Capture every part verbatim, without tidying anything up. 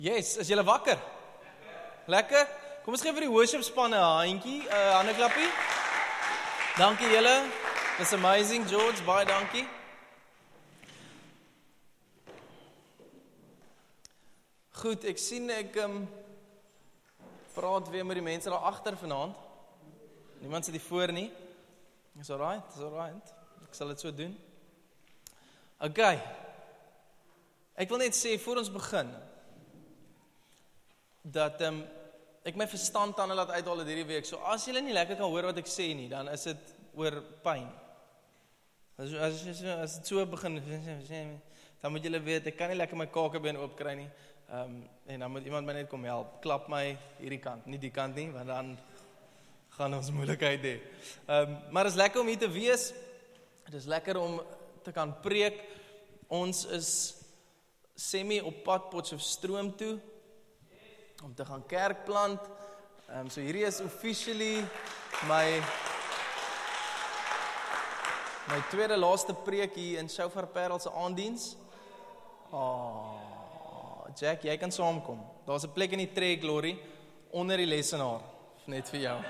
Yes, is julle wakker? Lekker? Kom ons gee vir die worship span 'n handjie, 'n hande klappie. Dankie julle. It's amazing, George. Baie dankie. Goed, ek sien ek um, praat weer met die mense daar agter vanaand. Niemand sit hier voor nie. Is alright, is alright. Ek sal dit so doen. Okay. Ek wil net sê voor ons begin dat um, ek my verstand aan laat uithaal het hierdie week. So as julle nie lekker kan hoor wat ek sê nie, dan is dit oor pyn. As as as, as dit so begin, dan moet julle weet ek kan nie lekker my kakebeen oopkry nie. Um, en dan moet iemand my net kom help. Klap my hierdie kant, nie die kant nie, want dan gaan ons moeilikheid hê. Um, maar dit is lekker om hier te wees. Dit is lekker om te kan preek. Ons is semi op pad Potchefstroom toe om te gaan kerk plant. Um, so hierdie is officially my my tweede laaste preek hier in Shofar Parel se aanddiens. Oh, Jack, jy kan saamkom. Daar's 'n plek in die trek, Glory, onder die lesenaar, net vir jou.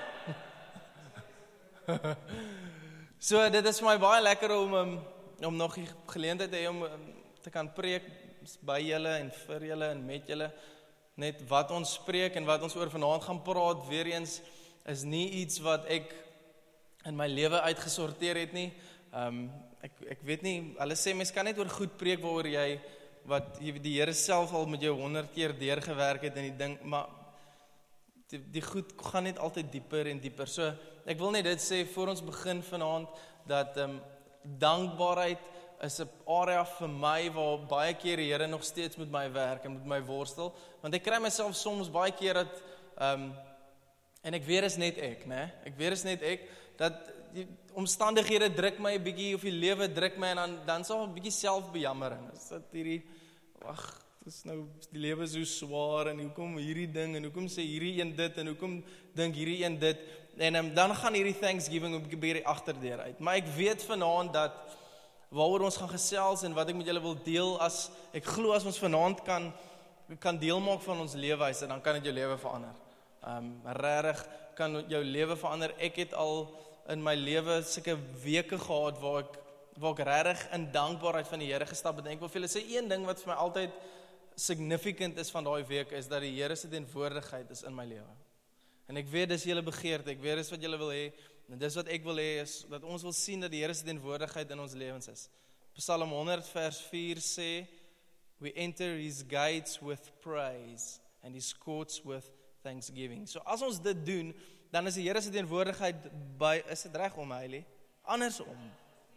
So dit is vir my baie lekker om um, om nog die geleentheid te hê om um, te kan preek by julle en vir julle en met julle. Net wat ons spreek en wat ons oor vanaand gaan praat, weer eens is nie iets wat ek in my lewe uitgesorteer het nie. Um, ek, ek weet nie, hulle sê mens kan net oor goed preek waaroor jy, wat die Here self al met jou honderd keer deurgewerk het en die ding, maar die, die goed gaan net altyd dieper en dieper. So ek wil net dit sê voor ons begin vanaand, dat um, dankbaarheid is 'n area vir my waar baie keer die Here nog steeds met my werk en met my worstel, want ek kry myself soms baie keer dat um, en ek weet is net ek, né? Ek weet is net ek dat die omstandighede druk my 'n bietjie of die lewe druk my en dan dan sal 'n bietjie selfbejammering. Is dit hierdie ag, dis nou die lewe so swaar en hoekom hierdie ding en hoekom sê hierdie een dit en hoekom dink hierdie een dit en um, dan gaan hierdie Thanksgiving 'n bietjie agterdeur uit. Maar ek weet vanaand dat waaroor ons gaan gesels en wat ek met julle wil deel, as ek glo as ons vanaand kan kan deel maak van ons leefwyse, dan kan dit jou lewe verander. Um, regtig kan jou lewe verander. Ek het al in my lewe sulke weke gehad waar ek waar ek regtig in dankbaarheid van die Here gestap het. En ek wil vir julle sê een ding wat vir my altyd significant is van daai week is dat die Here se teenwoordigheid is in my lewe. En ek weet dis julle begeerte, ek weet dis wat julle wil hê. En dis wat ek wil hê is dat ons wil sien dat die Here se teenwoordigheid in ons lewens is. Psalm honderd vers vier sê, we enter his gates with praise and his courts with thanksgiving. So as ons dit doen, dan is die Here se teenwoordigheid by, is dit reg om, Heilie? Andersom.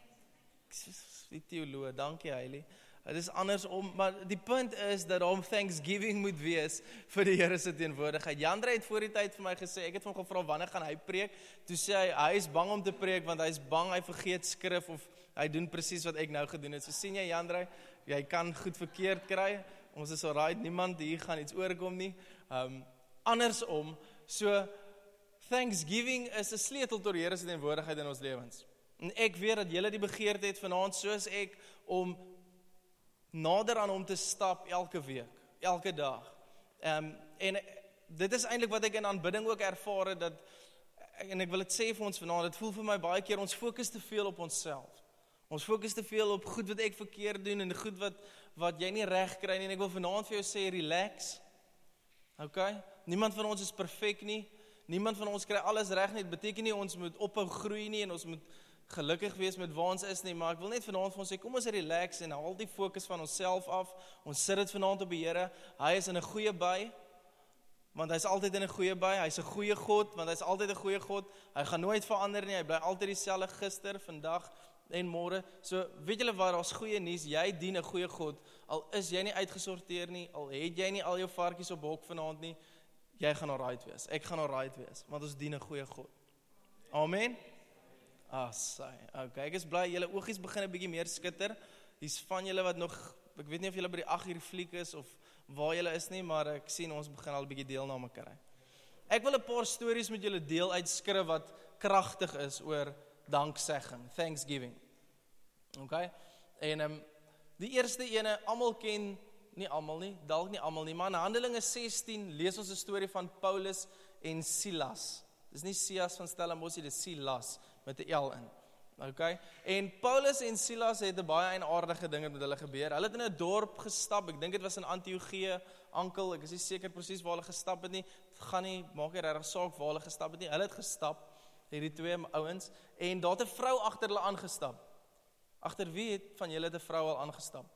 Die teoloog, dankie Heilie. Dit is andersom, maar die punt is dat daar Thanksgiving moet wees vir die Here se teenwoordigheid. Jandre het voor die tyd vir my gesê, ek het van hom gevra wanneer gaan hy preek? Toe sê hy, hy is bang om te preek want hy is bang hy vergeet skrif of hy doen presies wat ek nou gedoen het. So sien jy Jandre, jy kan goed verkeerd kry. Ons is alright, niemand hier gaan iets oorkom nie. Um, andersom, so Thanksgiving is 'n sleutel tot die Here se teenwoordigheid in ons lewens. En ek weet dat julle die begeerte het vanaand soos ek om nader aan hom te stap elke week, elke dag. Um, en dit is eintlik wat ek in aanbidding ook ervaar het, dat, en ek wil dit sê vir ons vanaand, dit voel vir my baie keer, ons fokus te veel op onsself. Ons fokus te veel op goed wat ek verkeerd doen, en goed wat, wat jy nie reg kry nie, en ek wil vanaand vir jou sê, relax. Okay? Niemand van ons is perfek nie, niemand van ons kry alles reg nie, dit beteken nie ons moet ophou groei nie, en ons moet gelukkig wees met waar ons is nie, maar ek wil net vanaand vir ons sê, kom ons relax en haal die fokus van onsself af, ons sit dit vanaand op die Here, hy is in 'n goeie by, want hy is altyd in 'n goeie by, hy is 'n goeie God, want hy is altyd 'n goeie God, hy gaan nooit verander nie, hy bly altyd dieselfde gister, vandag en môre. So weet julle wat, daar's goeie nuus, jy dien 'n goeie God, al is jy nie uitgesorteer nie, al het jy nie al jou varkies op hok vanaand nie, jy gaan alright wees, ek gaan alright wees, want ons dien 'n goeie God. Amen. Ah, sy. Okay, ek is bly, julle oogies begin 'n bietjie meer skitter. Hier's van julle wat nog, ek weet nie of julle by die agt uur fliek is of waar julle is nie, maar ek sien ons begin al 'n bietjie deelname kry. Ek wil 'n paar stories met julle deel uit skrif wat kragtig is oor danksegging, Thanksgiving. Okay? En um, die eerste ene, almal ken nie almal nie, dalk nie almal nie, maar in Handelinge sestien lees ons 'n storie van Paulus en Silas. Dis nie Sias van Stellenbosch, dis Silas met 'n L in. Okay? En Paulus en Silas het 'n baie eienaardige ding met hulle gebeur. Hulle het in 'n dorp gestap. Ek dink dit was in Antiochië, Ankel. Ek is nie seker presies waar hulle gestap het nie. Dit gaan nie maak nie regtig saak waar hulle gestap het nie. Hulle het gestap, hierdie twee ouens, en daar het 'n vrou agter hulle aangestap. Agter wie het van julle 'n vrou al aangestap?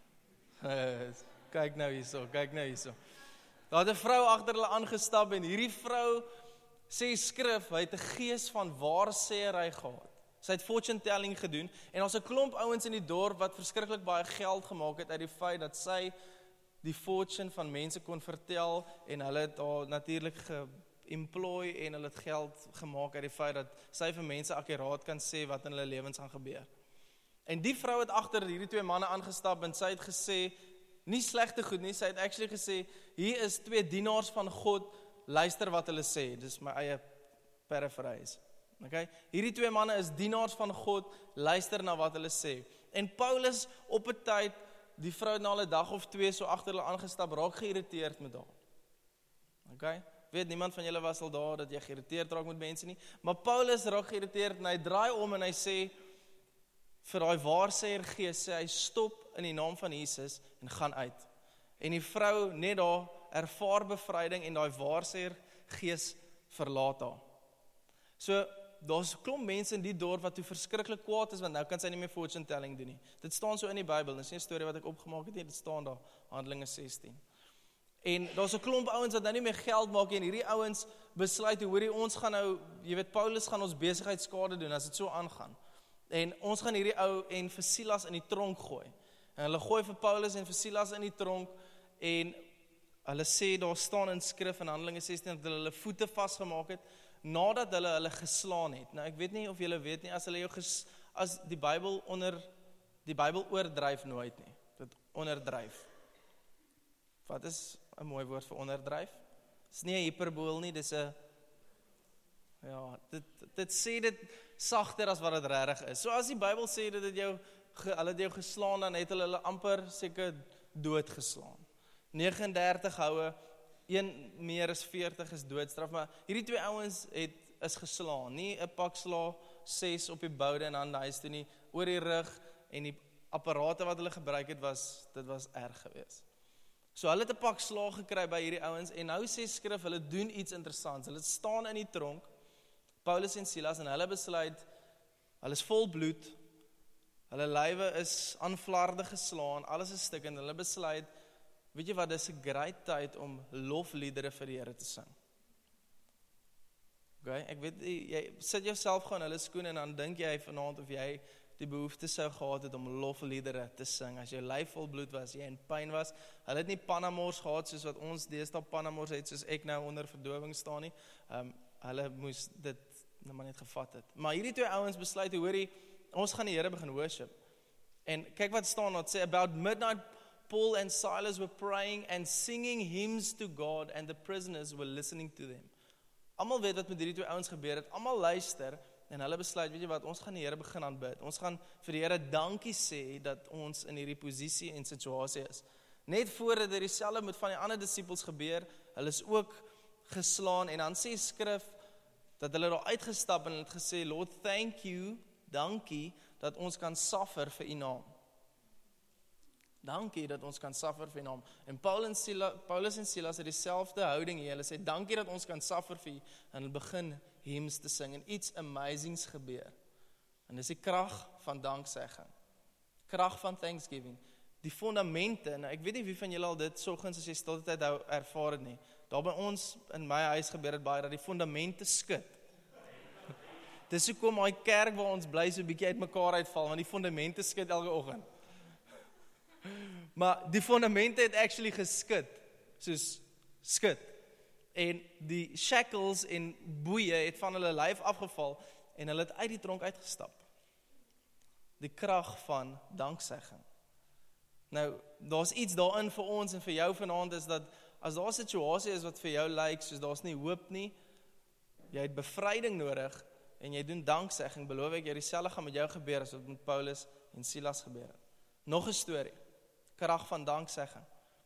Kyk nou hierso, kyk nou hierso. Daar het 'n vrou agter hulle aangestap en hierdie vrou sê skrif, hy het 'n gees van waarsêery gehad. Sy het fortune telling gedoen en ons 'n klomp ouens in die dorp wat verskriklik baie geld gemaak het uit die feit dat sy die fortune van mense kon vertel en hulle het haar natuurlik ge-employ en hulle het geld gemaak uit die feit dat sy vir mense akkuraat kan sê wat in hulle lewens gaan gebeur. En die vrou het agter hierdie twee manne aangestap en sy het gesê, nie slegte goed nie, sy het actually gesê, hier is twee dienaars van God, luister wat hulle sê, dis my eie paraphrase. Okay? Hierdie twee manne is dienaars van God, luister na wat hulle sê. En Paulus op 'n tyd, die vrou het na 'n dag of twee so agter hulle aangestap, raak geïrriteerd met haar. Okay? Weet, niemand van julle was al daar dat jy geïrriteerd raak met mense nie, maar Paulus raak geïrriteerd en hy draai om en hy sê, vir daai waarsêer gees, sê hy stop in die naam van Jesus en gaan uit. En die vrou net daar ervaar bevryding en daai waarsêer gees verlaat haar. So, daar's 'n klomp mense in die dorp wat toe verskriklik kwaad is, want nou kan sy nie meer fortune telling doen nie. Dit staan so in die Bybel, dit is nie 'n storie wat ek opgemaak het nie, dit staan daar, Handelinge sestien. En daar's 'n klomp ouens wat nou nie meer geld maak nie, en hierdie ouens besluit, hoorie, ons gaan nou, jy weet, Paulus gaan ons besigheid skade doen, as dit so aangaan. En ons gaan hierdie ou en vir Silas in die tronk gooi. En hulle gooi vir Paulus en vir Silas in die tronk, en hulle sê, daar staan in skrif in Handelinge sestien, dat hulle hulle voete vasgemaak het, nadat hulle hulle geslaan het. Nou ek weet nie of julle weet nie, as hulle jou ges, as die Bybel onder, die Bybel oordryf nooit nie, dit onderdryf. Wat is 'n mooi woord vir onderdryf? Dis nie 'n hiperbool nie, dis 'n, ja, dit, dit sê dit sagter as wat dit regtig is. So as die Bybel sê dat dit jou, hulle het jou geslaan, dan het hulle hulle amper seker dood geslaan. neges en dertig houe, een meer as veertig is doodstraf, maar hierdie twee ouens het, is geslaan, nie 'n pak sla, ses op die boude en dan huis toe nie, oor die rug, en die apparate wat hulle gebruik het, was, dit was erg geweest. So hulle het 'n pak sla gekry by hierdie ouens, en nou sê skrif, hulle doen iets interessants, hulle staan in die tronk, Paulus en Silas, en hulle besluit, hulle is vol bloed, hulle lywe is aanvlarde geslaan, alles is stik, en hulle besluit, weet jy wat, dis 'n great tyd om lofliedere vir die Here te sing. Okay, ek weet, jy sit jouself gewoon in hulle skoene en dan dink jy vanaand of jy die behoefte sou gehad het om lofliedere te sing, as jou lyf vol bloed was, jy in pyn was, hulle het nie panamors gehad soos wat ons deesdae panamors het, soos ek nou onder verdowing staan nie, um, hulle moes dit nou maar net gevat het. Maar hierdie twee ouens besluit, hoorie, ons gaan die Here begin worship. En kyk wat staan, wat sê, about midnight, Paul and Silas were praying and singing hymns to God, and the prisoners were listening to them. Almal weet wat met hierdie twee ouens gebeur het, almal luister, en hulle besluit, weet jy wat, ons gaan die Here begin aanbid, ons gaan vir die Here dankie sê, dat ons in hierdie posisie en situasie is. Net voordat dit dieselfde met van die ander disippels gebeur, hulle is ook geslaan, en dan sê skrif, dat hulle daar uitgestap en het gesê, Lord, thank you, dankie, dat ons kan suffer vir u naam. Dankie dat ons kan suffer vir u naam. En Paul en Silas, Paulus en Silas het dieselfde houding hier. Hulle sê, dankie dat ons kan suffer vir u. En hulle begin hymns te sing. En iets amazings gebeur. En dis die krag van danksegging. Krag van thanksgiving. Die fondamente, en ek weet nie wie van julle al dit soggens as jy stilte tyd hou ervaar het nie. Daar by ons, in my huis gebeur het baie, dat die fondamente skud. Dis hoekom my kerk waar ons bly so 'n bietjie uitmekaar uitval, want die fondamente skud elke oggend. Maar die fondamente het actually geskid, soos skid. En die shackles en boeie het van hulle lyf afgeval, en hulle het uit die tronk uitgestap. Die krag van danksegging. Nou, daar's iets daarin vir ons en vir jou vanaand, is dat, as daar 'n situasie is wat vir jou lyk, soos daar's nie hoop nie, jy het bevryding nodig, en jy doen danksegging, beloof ek, jy dieselfde gaan met jou gebeur, as wat met Paulus en Silas gebeur het. Nog 'n storie, krag van danksegging.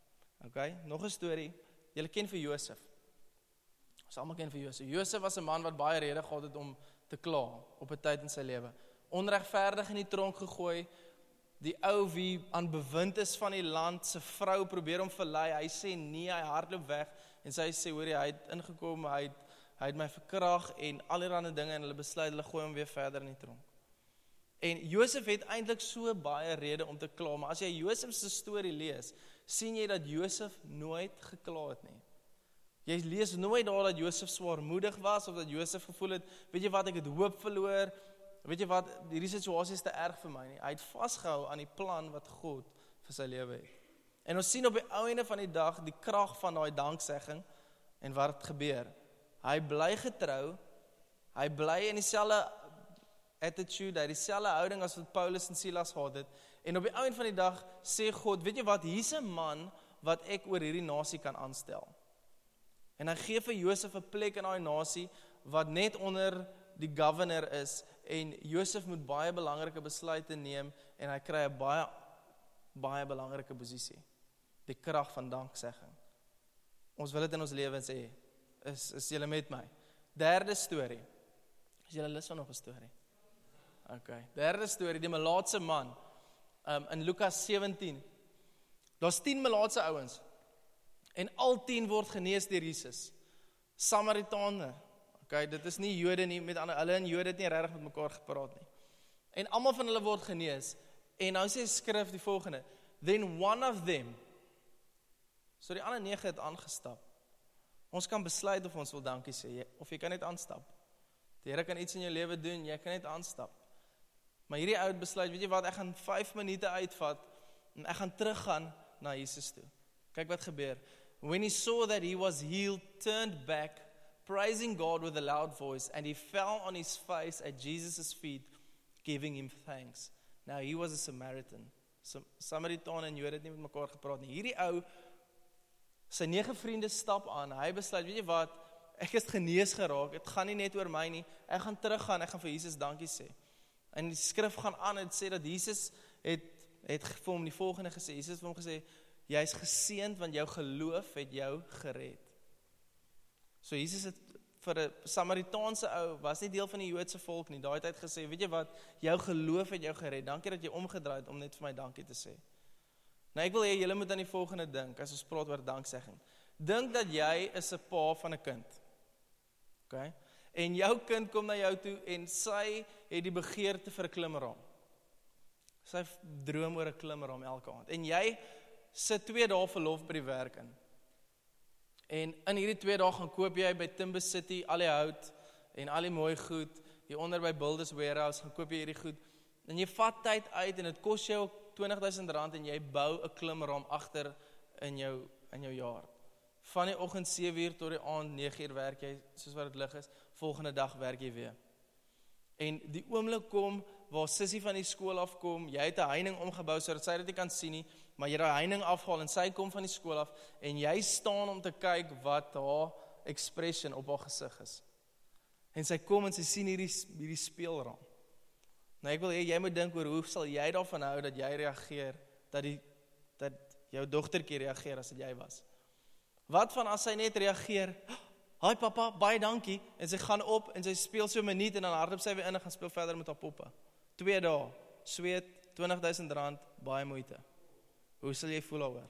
Okay, nog 'n storie. Julle ken vir Josef. Ons almal ken vir Josef. Josef was 'n man wat baie rede gehad het om te kla op 'n tyd in sy lewe. Onregverdig in die tronk gegooi. Die ou wie aan bewind is van die land, se vrou probeer hom verlei. Hy sê nee, hy hardloop weg en sy sê hoor jy, hy het ingekom, hy het hy het my verkrag en allerlei dinge en hulle besluit hulle gooi hom weer verder in die tronk. En Josef het eintlik so baie rede om te kla, maar as jy Josef se storie lees, sien jy dat Josef nooit gekla het nie. Jy lees nooit daar dat Josef swaarmoedig was of dat Josef gevoel het, weet jy wat, ek het hoop verloor. Weet jy wat, hierdie situasie is te erg vir my nie. Hy het vasgehou aan die plan wat God vir sy lewe het. En ons sien op die ou einde van die dag die krag van daai danksegging en wat het gebeur. Hy bly getrou, hy bly in dieselfde attitude, hy dieselfde houding as wat Paulus en Silas gehad het. En op die ou einde van die dag sê God, weet jy wat, hier's 'n man wat ek oor hierdie nasie kan aanstel. En hy gee vir Josef 'n plek in daai nasie wat net onder die governor is. En Josef moet baie belangrike besluite neem en hy kry 'n baie, baie belangrike posisie. Die krag van danksegging. Ons wil dit in ons lewens hê. Is, is julle met my? Derde storie. Is julle lus vir nog 'n storie? Okay. Derde storie, die melaatse man. Um, in Lukas sewentien. Daar's tien melaatse ouens. En al tien word genees deur Jesus. Samaritane. Okay, dit is nie Jode nie, met ander, hulle en Jode het nie regtig met mekaar gepraat nie. En almal van hulle word genees. En nou sê skrif die volgende, then one of them, so die ander nege het aangestap. Ons kan besluit of ons wil dankie sê, of jy kan net aanstap. Die Here kan iets in jou lewe doen, jy kan net aanstap. Maar hierdie ou het besluit, weet jy wat, ek gaan vyf minute uitvat, en ek gaan teruggaan na Jesus toe. Kyk wat gebeur. When he saw that he was healed, turned back, praising God with a loud voice, and he fell on his face at Jesus' feet, giving him thanks. Now he was a Samaritan. Samaritan en Jode het nie met mekaar gepraat nie. Hierdie ou, sy nege vriende stap aan, hy besluit, weet jy wat, ek is genees geraak, het gaan nie net oor my nie, ek gaan teruggaan, ek gaan vir Jesus dankie sê. En die skrif gaan aan, het sê dat Jesus het, het vir hom die volgende gesê, Jesus het vir hom gesê, jy is geseënd, want jou geloof het jou gered. So Jesus het vir 'n Samaritaanse ou, was nie deel van die Joodse volk nie, daai tyd gesê, weet jy wat, jou geloof het jou gered, dankie dat jy omgedraai het om net vir my dankie te sê. Nou ek wil hê, julle moet aan die volgende dink, as ons praat oor danksegging. Dink dat jy is 'n pa van 'n kind. Okay? En jou kind kom na jou toe, en sy het die begeerte vir 'n klimraam. Sy droom oor 'n klimraam elke aand. En jy sit twee dae verlof by die werk in. En in hierdie twee dae gaan koop jy by Timber City al die hout en al die mooi goed, hier onder by Builders Warehouse gaan koop jy hierdie goed, en jy vat tyd uit en dit kos jou twintig duisend rand en jy bou 'n klimraam agter in jou, in jou jaar. Van die oggend sewe uur tot die aand nege uur werk jy, soos wat dit lig is, volgende dag werk jy weer. En die oomblik kom, waar Sissie van die skool afkom, jy het 'n heining omgebou, sodat sy dit nie kan sien nie, maar jy het die heining afgehaal, en sy kom van die skool af, en jy staan om te kyk wat haar expression op haar gesig is. En sy kom en sy sien hierdie, hierdie speelraam. Nou ek wil hê, jy moet dink oor, hoe sal jy daarvan hou, dat jy reageer, dat, die, dat jou dogtertjie reageer, as dit jy was. Wat van as sy net reageer, hi papa, baie dankie, en sy gaan op, en sy speel so 'n minuut, en dan hardloop sy weer in, en gaan speel verder met haar poppe. Twee dae, sweet, twintig duisend rand, baie moeite. Hoe sal jy voel daaroor?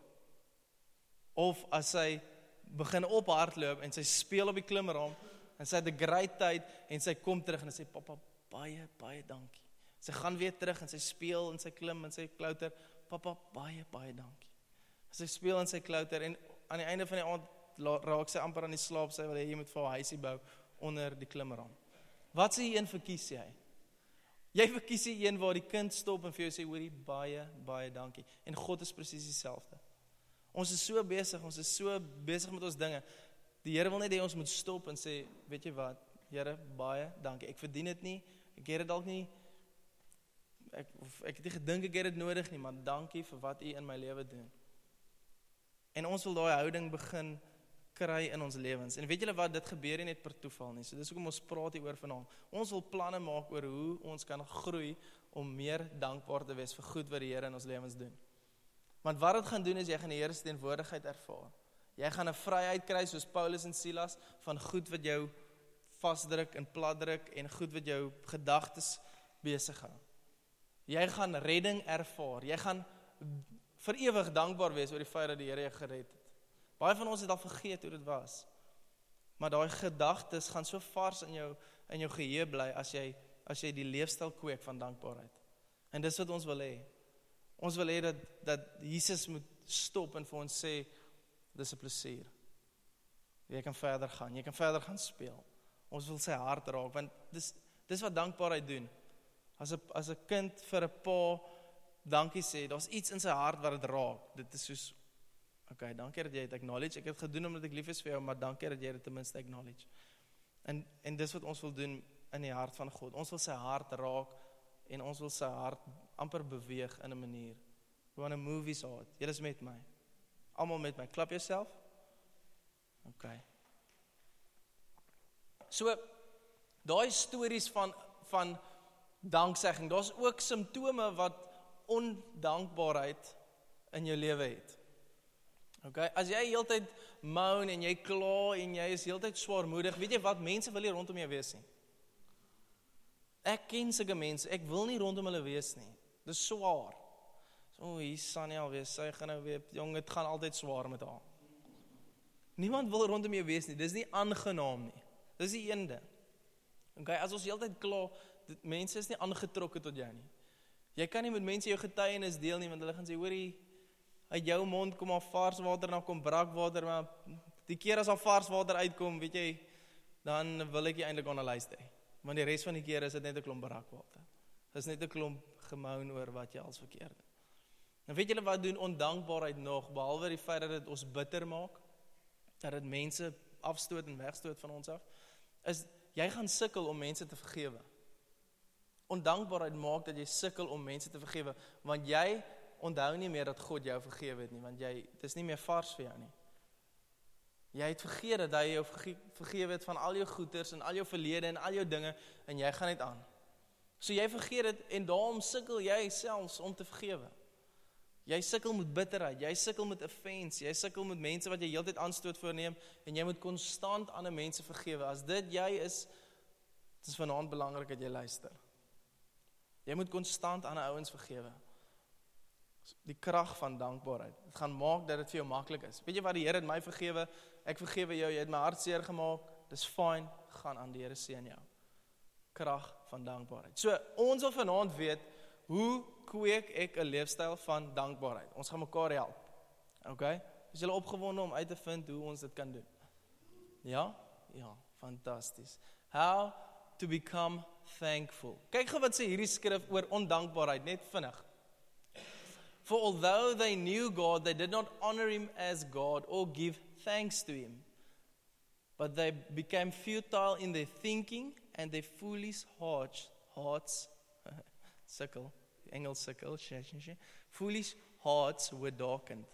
Of as sy begin op hardloop, en sy speel op die klimraam, en sy het 'n great tyd, en sy kom terug, en sy sê, papa, baie, baie dankie. Sy gaan weer terug, en sy speel, en sy klim, en sy klouter, papa, baie, baie dankie. Sy speel, en sy klouter, en aan die einde van die aand, raak sy amper aan die slaap, sy wil hê jy moet vir haar huisie bou, onder die klimraam. Wat sê jy een verkies jy? Jy verkies die een waar die kind stop, en vir jou sê, hoorie, baie, baie dankie. En God is presies dieselfde. Ons is so besig, ons is so besig met ons dinge. Die Here wil net hê ons moet stop en sê, weet jy wat, Here, baie dankie. Ek verdien dit nie, ek het dit dalk nie, ek, ek het nie gedink ek het dit nodig nie, maar dankie vir wat U in my lewe doen. En ons wil daai houding begin kry in ons lewens. En weet julle wat, dit gebeur nie net per toeval nie. So dis hoekom ons praat hier oor vanaand. Ons wil planne maak oor hoe ons kan groei om meer dankbaar te wees vir goed wat die Here in ons lewens doen. Want wat dit gaan doen is, jy gaan die Here se teenwoordigheid ervaar. Jy gaan 'n vryheid kry soos Paulus en Silas van goed wat jou vasdruk en platdruk en goed wat jou gedagtes besig hou. Jy gaan redding ervaar. Jy gaan vir ewig dankbaar wees oor die feit dat die Here jou gered het. Baie van ons het al vergeet hoe dit was. Maar daai gedagtes gaan so vars in jou in jou geheue bly as jy as jy die leefstyl kweek van dankbaarheid. En dis wat ons wil hê. Ons wil hê dat dat Jesus moet stop en vir ons sê dis 'n plesier. Jy kan verder gaan, jy kan verder gaan speel. Ons wil sy hart raak want dis dis wat dankbaarheid doen. As 'n as 'n kind vir 'n pa dankie sê, daar's iets in sy hart wat dit raak. Dit is soos okay, dankie dat jy het acknowledge. Ek het gedoen omdat ek lief is vir jou, maar dankie dat jy dit ten minste acknowledge. En en dis wat ons wil doen in die hart van God. Ons wil sy hart raak en ons wil sy hart amper beweeg in 'n manier. We want to move his heart. Julle is met my. Almal met my. Klap jouself. Okay. So daai stories van van danksegging, daar's ook simptome wat ondankbaarheid in jou lewe het. Okay, as jy heeltyd moan en jy kla en jy is heeltyd swaarmoedig, weet jy wat, mense wil nie rondom jou wees nie. Ek ken sulke mense, ek wil nie rondom hulle wees nie. Dis swaar. So, hier Sunny alweer, sy gaan nou weer, jong, dit gaan altyd swaar met haar. Niemand wil rondom jou wees nie, dis nie aangenaam nie. Dis die een ding. Okay, as ons heeltyd kla, dit, mense is nie aangetrokke tot jou nie. Jy kan nie met mense jou getuienis deel nie, want hulle gaan sê, hoorie, uit jou mond kom al vars water, dan kom brakwater, maar die keer as al vars water uitkom, weet jy, dan wil ek jy eintlik aan 'n luister. Want die res van die keer is dit net 'n klomp brakwater. Dit is net 'n klomp gemoun oor wat jy als verkeerd doen. En weet julle wat doen ondankbaarheid nog, behalwe die feit dat dit ons bitter maak, dat dit mense afstoot en wegstoot van ons af, is, jy gaan sukkel om mense te vergewe. Ondankbaarheid maak dat jy sukkel om mense te vergewe, want jy onthou nie meer dat God jou vergewe het nie, want jy, dit is nie meer vars vir jou nie. Jy het vergeet dat hy jou verge vergewe het van al jou goeders en al jou verlede en al jou dinge, en jy gaan net aan. So jy vergeet dit, en daarom sukkel jy selfs om te vergewe. Jy sukkel met bitterheid, jy sukkel met offense, jy sukkel met mense wat jy heeltyd aanstoot voorneem, en jy moet konstant ander mense vergewe. As dit jy is, dit is vanaand belangrik dat jy luister. Jy moet konstant ander ouens vergewe. Die krag van dankbaarheid. Dit gaan maak dat dit vir jou maklik is. Weet jy wat, die Here het my vergewe, ek vergewe jou, jy het my hart seer gemaak, dis fyn, gaan aan, die Here seën jou. Krag van dankbaarheid. So, ons wil vanaand weet, hoe kweek ek 'n leefstyl van dankbaarheid? Ons gaan mekaar help. Okay? Is julle opgewonde om uit te vind hoe ons dit kan doen? Ja? Ja, fantasties. How to become thankful. Kyk gou wat sê hierdie skrif oor ondankbaarheid, net vinnig. For although they knew God, they did not honor him as God or give thanks to him. But they became futile in their thinking and their foolish hearts, hearts sukkel, Engels sukkel, foolish hearts were darkened.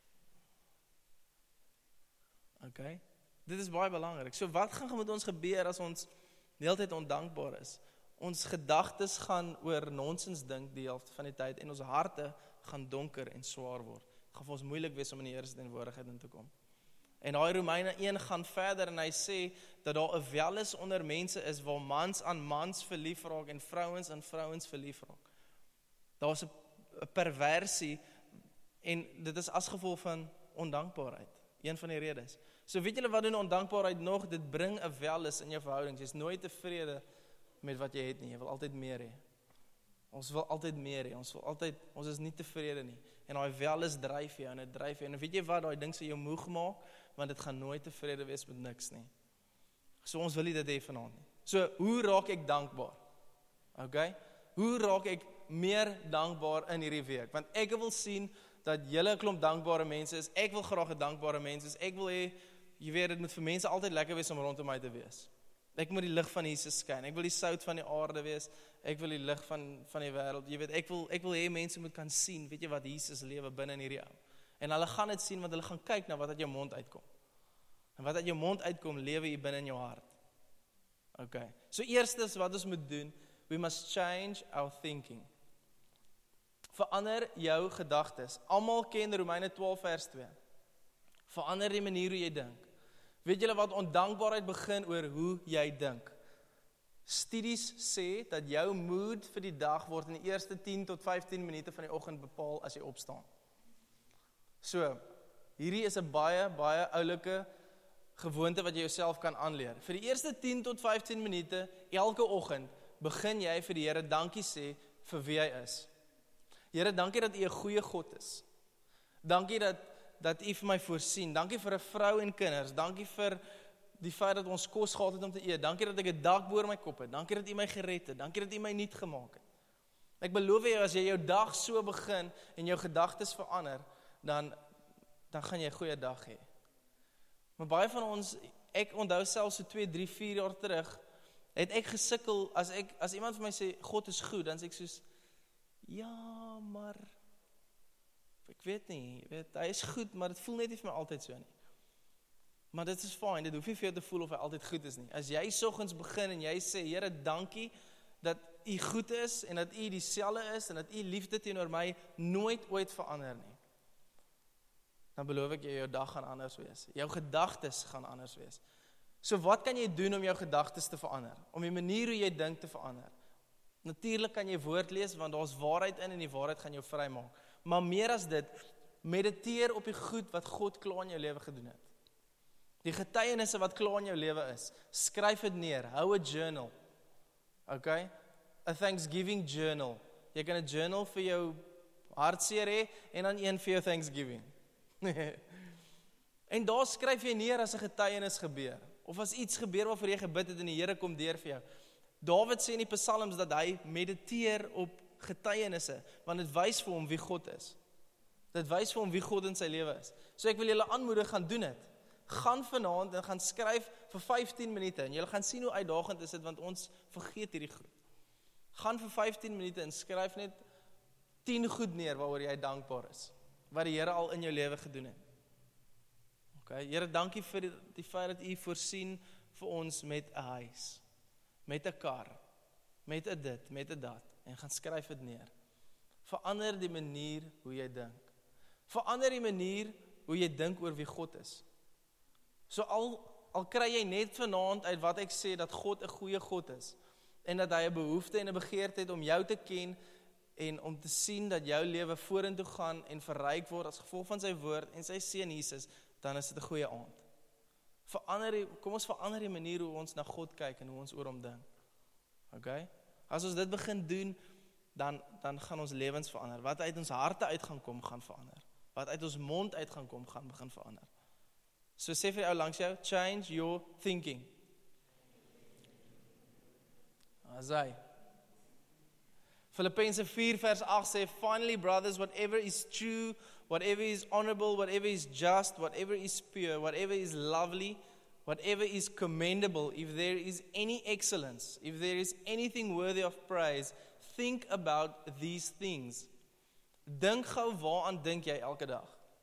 Okay? Dit is baie belangrik. So wat gaan met ons gebeur as ons die hele tyd ondankbaar is? Ons gedagtes gaan oor nonsens dink die helfte van die tyd en ons harte gaan donker en swaar word. Het gaan vir ons moeilik wees om in die Here se teenwoordigheid in te kom. En daai Romeine een gaan verder en hy sê dat daar 'n welis onder mense is waar mans aan mans verlief raak en vrouens aan vrouens verlief raak. Daar's 'n perversie en dit is as gevolg van ondankbaarheid. Een van die redes. So weet julle wat doen ondankbaarheid nog? Dit bring 'n welis in jou verhoudings. Jy's nooit tevrede met wat jy het nie. Jy wil altyd meer hê. Ons wil altyd meer hê. Ons wil altyd ons is nie tevrede nie. En daai welis dryf jou en dit dryf jou. En weet jy wat, daai ding sal jou moeg maak, want dit gaan nooit tevrede wees met niks nie. So ons wil nie dit hê vanaand nie. So hoe raak ek dankbaar? Okay? Hoe raak ek meer dankbaar in hierdie week? Want ek wil sien dat julle 'n klomp dankbare mense is. Ek wil graag 'n dankbare mens is. Ek wil hê, jy weet, dit moet vir mense altyd lekker wees om rondom my te wees. Ek moet die lig van Jesus skyn. Ek wil die sout van die aarde wees. Ek wil die lig van van die wêreld. Jy weet, ek wil ek wil hê mense moet kan sien, weet jy wat, Jesus lewe binne in hierdie ou. En hulle gaan dit sien want hulle gaan kyk na wat uit jou mond uitkom. En wat uit jou mond uitkom, lewe hier binne in jou hart. Okay. So eerstens wat ons moet doen, we must change our thinking. Verander jou gedagtes. Almal ken Romeine twaalf vers twee. Verander die manier hoe jy dink. Weet julle wat ondankbaarheid begin oor hoe jy dink? Studies sê dat jou mood vir die dag word in die eerste tien tot vyftien minute van die oggend bepaal as jy opstaan. So, hierdie is 'n baie, baie oulike gewoonte wat jy jouself kan aanleer. Vir die eerste tien tot vyftien minute, elke oggend, begin jy vir die Here dankie sê vir wie hy is. Here, dankie dat U 'n goeie God is. Dankie dat, dat U vir my voorsien. Dankie vir 'n vrou en kinders. Dankie vir die feit dat ons kos gehad het om te eet. Dankie dat ek 'n dak bo my kop het. Dankie dat U my gered het. Dankie dat U my nuut gemaak het. Ek beloof jou, as jy jou dag so begin en jou gedagtes verander, dan, dan gaan jy 'n goeie dag hê. Maar baie van ons, ek onthou selfs so twee, drie, vier jaar terug, het ek gesukkel, as, ek, as iemand vir my sê, God is goed, dan sê ek soos, ja, maar, ek weet nie, weet, hy is goed, maar het voel net nie vir my altyd so nie. Maar dit is fyn, dit hoef nie vir jou te voel of hy altyd goed is nie. As jy soggens begin en jy sê, Here, dankie dat U goed is en dat U dieselfde is en dat U liefde teenoor my nooit ooit verander nie. Dan beloof ek jy, jou dag gaan anders wees. Jou gedagtes gaan anders wees. So wat kan jy doen om jou gedagtes te verander? Om die manier hoe jy dink te verander? Natuurlik kan jy woord lees, want daar's waarheid in en die waarheid gaan jou vrymaak. Maar meer as dit, mediteer op die goed wat God klaar in jou lewe gedoen het. Die getuienisse wat klaar in jou lewe is. Skryf dit neer, hou 'n journal. Okay? A Thanksgiving journal. Jy kan 'n journal vir jou hartseer hê en dan een vir jou Thanksgiving. En daar skryf jy neer as 'n getuienis gebeur. Of as iets gebeur waarvoor jy gebid het en die Here kom deur vir jou. Dawid sê in die psalms dat hy mediteer op getuienisse, want dit wys vir hom wie God is. Dit wys vir hom wie God in sy lewe is. So ek wil julle aanmoedig, gaan doen dit. Gaan vanaand en gaan skryf vir vyftien minute en julle gaan sien hoe uitdagend is dit, want ons vergeet hierdie goed. Gaan vir vyftien minute en skryf net tien goed neer waaroor jy dankbaar is, wat die Here al in jou lewe gedoen het. Okay, Here, dankie vir die, die feit dat U voorsien vir ons met 'n huis, met 'n kar, met 'n dit, met 'n dat, en gaan skryf dit neer. Verander die manier hoe jy dink. Verander die manier hoe jy dink oor wie God is. So al, al kry jy net vanaand uit wat ek sê, dat God 'n goeie God is, en dat hy 'n behoefte en 'n begeerte het om jou te ken, en om te sien dat jou lewe vorentoe gaan en verryk word as gevolg van sy woord en sy seun Jesus, dan is dit 'n goeie aand. Verander die, kom ons verander die manier hoe ons na God kyk en hoe ons oor hom dink. Okay? As ons dit begin doen, dan, dan gaan ons lewens verander. Wat uit ons harte uit gaan kom, gaan verander. Wat uit ons mond uit gaan kom, gaan begin verander. So sê vir die ou langs jou, change your thinking. Asai. Filippense vier vers agt sê, finally brothers, whatever is true, whatever is honorable, whatever is just, whatever is pure, whatever is lovely, whatever is commendable, if there is any excellence, if there is anything worthy of praise, think about these things. Dink gou, waaraan dink jy elke dag?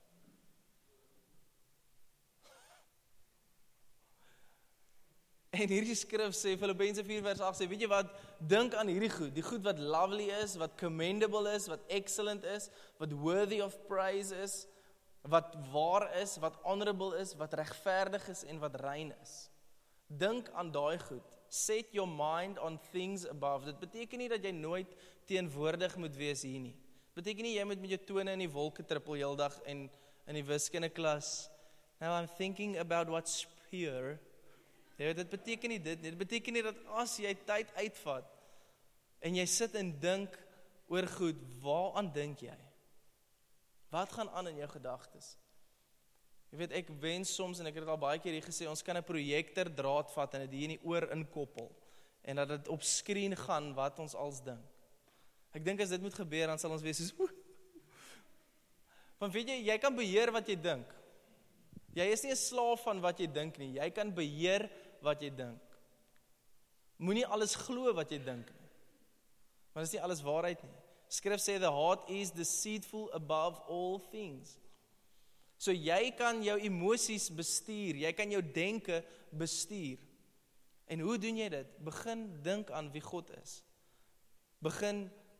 En hierdie skrif sê, Filippense vier vers agt sê, weet jy wat, dink aan hierdie goed, die goed wat lovely is, wat commendable is, wat excellent is, wat worthy of praise is, wat waar is, wat honorable is, wat regverdig is en wat rein is. Dink aan daai goed. Set your mind on things above. Dit beteken nie dat jy nooit teenwoordig moet wees hier nie. Dit beteken nie jy moet met jou tone in die wolke trippel heeldag en in die wiskunde klas. Now I'm thinking about what's pure. Ja, dit beteken nie dit nie. Dit beteken nie dat as jy tyd uitvat en jy sit en dink oor goed, waaraan dink jy? Wat gaan aan in jou gedagtes? Jy weet, ek wens soms, en ek het dit al baie keer hier gesê, ons kan 'n projektor draad vat en dit hier in die oor inkoppel en dat dit op skerm gaan wat ons als dink. Ek dink as dit moet gebeur, dan sal ons wees soos Want weet jy, jy kan beheer wat jy dink. Jy is nie 'n slaaf van wat jy dink nie. Jy kan beheer wat jy dink. Moenie alles glo wat jy dink nie. Maar dit is nie alles waarheid nie. Skrif sê the heart is deceitful above all things. So jy kan jou emosies bestuur, jy kan jou denke bestuur. En hoe doen jy dit? Begin dink aan wie God is. Begin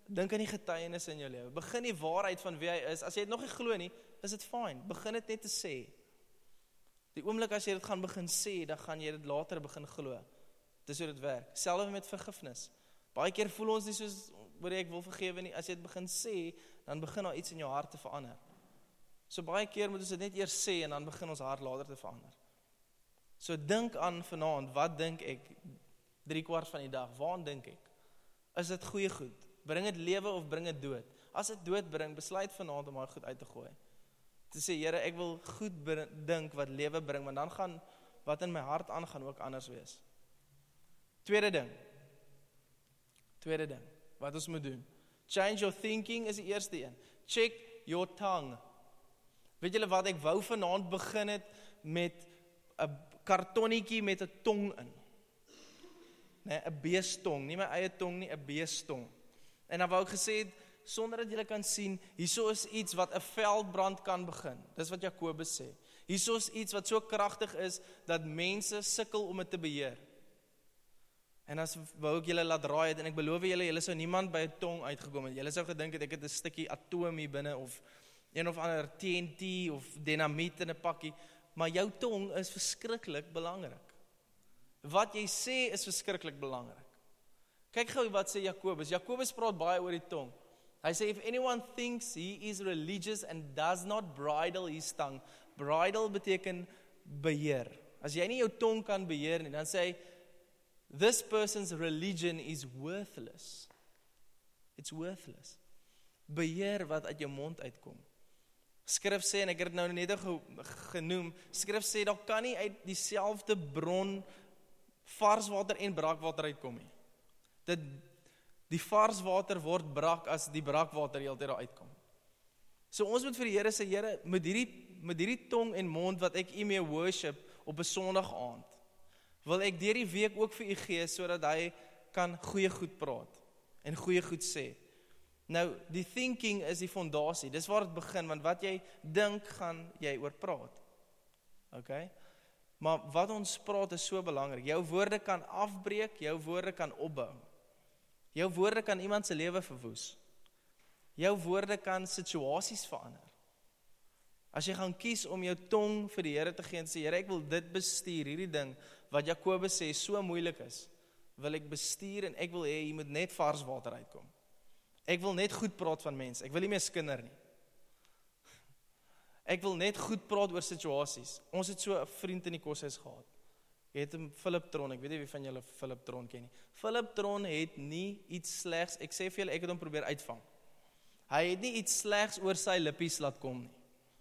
Dink aan die getuienis in jou lewe. Begin die waarheid van wie hy is. As jy dit nog nie glo nie, is dit fyn. Begin dit net te sê. Die oomblik as jy dit gaan begin sê, dan gaan jy dit later begin glo. Dis hoe dit werk. Selfs met vergifnis. Baie keer voel ons nie soos, hoor jy, ek wil vergewe nie. As jy dit begin sê, dan begin daar iets in jou hart te verander. So baie keer moet ons dit net eers sê, en dan begin ons hart later te verander. So dink aan vanaand, wat dink ek, drie kwart van die dag, waaraan dink ek? Is dit goeie goed? Bring dit lewe of bring dit dood? As dit dood bring, besluit vanaand om daai goed uit te gooi. Te sê, Here, ek wil goed dink wat lewe bring, want dan gaan wat in my hart aangaan ook anders wees. Tweede ding. Tweede ding, wat ons moet doen. Change your thinking is die eerste een. Check your tongue. Weet julle wat, ek wou vanaand begin het met 'n kartonnetjie met 'n tong in. Nee, 'n beestong, nie my eie tong nie, 'n beestong. En dan wou ek gesê het, sonder dat julle kan sien, hierso is iets wat 'n veldbrand kan begin. Dis wat Jakobus sê. Hierso is iets wat so kragtig is, dat mense sukkel om dit te beheer. En as wou ek julle laat raai het, en ek beloof julle, julle sou niemand by 'n tong uitgekom het. Julle sou gedink het, ek het 'n stukkie atoom hier binne, of een of ander T N T, of dynamiet in 'n pakkie. Maar jou tong is verskriklik belangrik. Wat jy sê is verskriklik belangrik. Kyk gou wat sê Jakobus. Jakobus praat baie oor die tong. Hy sê, if anyone thinks he is religious and does not bridle his tongue. Bridle beteken beheer. As jy nie jou tong kan beheer nie, dan sê hy, this person's religion is worthless. It's worthless. Beheer wat uit jou mond uitkom. Skrif sê, en ek het dit nou net genoem, skrif sê, daar kan nie uit dieselfde bron vars water en brakwater uitkom nie. Dit, die vars water word brak as die brakwater heeltyd daar uitkom. So ons moet vir die Here sê, Here, met hierdie, met hierdie tong en mond wat ek U mee worship op 'n Sondag aand, wil ek deur die week ook vir U gee, sodat hy kan goeie goed praat en goeie goed sê. Nou, die thinking is die fondasie, dis waar dit begin, want wat jy dink, gaan jy oor praat. Okay? Maar wat ons praat is so belangrik. Jou woorde kan afbreek, jou woorde kan opbou. Jou woorde kan iemand se lewe verwoes. Jou woorde kan situasies verander. As jy gaan kies om jou tong vir die Here te gee en sê, Here, ek wil dit bestuur, hierdie ding, wat Jakobus sê, so moeilik is, wil ek bestuur en ek wil hê, jy moet net vars water uitkom. Ek wil net goed praat van mense, ek wil nie meer skinder nie. Ek wil net goed praat oor situasies. Ons het so 'n vriend in die koshuis gehad. Jy het hom Philip Tron, ek weet nie wie van julle Philip Tron ken nie. Philip Tron het nie iets slegs, ek sê vir julle, ek het hom probeer uitvang. Hy het nie iets slegs oor sy lippies laat kom nie.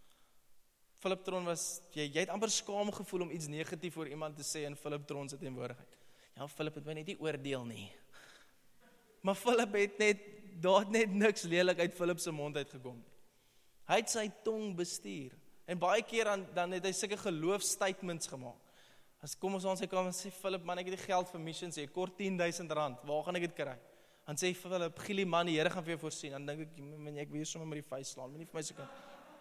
Philip Tron was, jy, jy het amper skaam gevoel om iets negatief oor iemand te sê in Philip Tron se teenwoordigheid. Ja, Philip het my net nie oordeel nie. Maar Philip het net, daar het net niks lelik uit Philip se mond uitgekom. Hy het sy tong bestuur. En baie keer dan, dan het hy sulke geloofstatements gemaak. As kom ons aan sy kamer en sê, Philip, man, ek het die geld vir missions, ek kort tien duisend rand, waar gaan ek dit kry? Dan sê Philip, Gielie man, die Here gaan vir jou voorsien. Dan dink ek, man, ek wil hier sommer met die vuis slaan, nie vir my so kan.